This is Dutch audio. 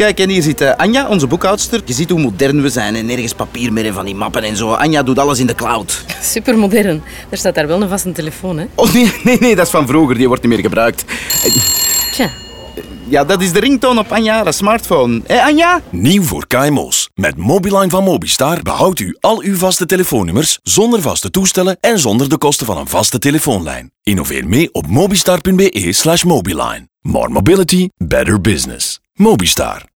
Kijk, en hier zit Anja, onze boekhoudster. Je ziet hoe modern we zijn en nergens papier meer en van die mappen en zo. Anja doet alles in de cloud. Supermodern. Er staat daar wel een vaste telefoon, hè? Oh nee, dat is van vroeger. Die wordt niet meer gebruikt. Tja. Ja, dat is de ringtoon op Anja, de smartphone. Hé, Anja? Nieuw voor KMO's. Met Mobiline van Mobistar behoudt u al uw vaste telefoonnummers zonder vaste toestellen en zonder de kosten van een vaste telefoonlijn. Innoveer mee op mobistar.be/mobiline. More mobility, better business. Mobistar.